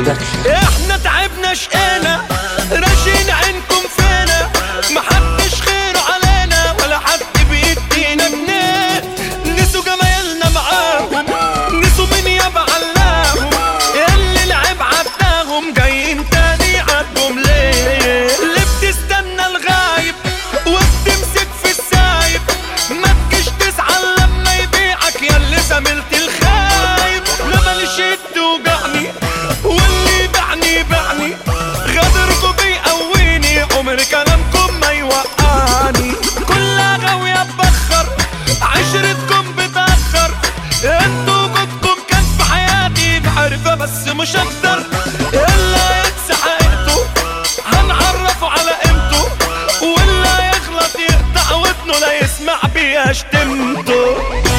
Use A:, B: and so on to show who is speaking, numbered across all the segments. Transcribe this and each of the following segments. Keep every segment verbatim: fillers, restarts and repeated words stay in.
A: ايدك.
B: احنا تعبنا شقينا راشين عينكم فينا، محدش خيره علينا ولا حد بيدينا جنيه. نسوا جمايلنا معاهم، نسوا مين يابا علاهم، اللي لعب عداهم جايين تاني عدهم ليه؟ اللي بتستنى الغايب وبتمسك في السايب، ما تجيش تزعل لما يبيعك ياللي زميلت الخايب. لما الشد توجعني واللي بعني بعني، غدركم بيقويني عمر كلامكم ما يوقعني. كلها غاوية تبخر عشرتكم بتأخر، انتوا وجودكم كان في حياتي معرفة بس مش اكتر. اللي ينسى حقيقته هنعرفه على قيمته، واللي يغلط يقطع ودنه لا يسمع بيها شتمته.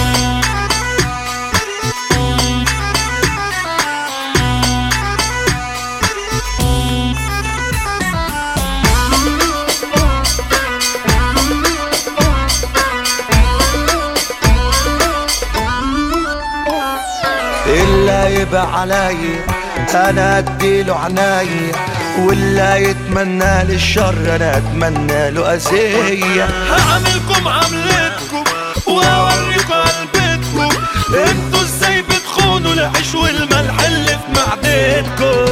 C: اللي يبقى علي انا اديله عناية، واللي يتمنى لي الشر انا اتمنى له اذية.
B: هعملكم عملتكم واوريكم قلبتكم، انتوا ازاي بتخونوا العيش والملح اللي في معدتكم.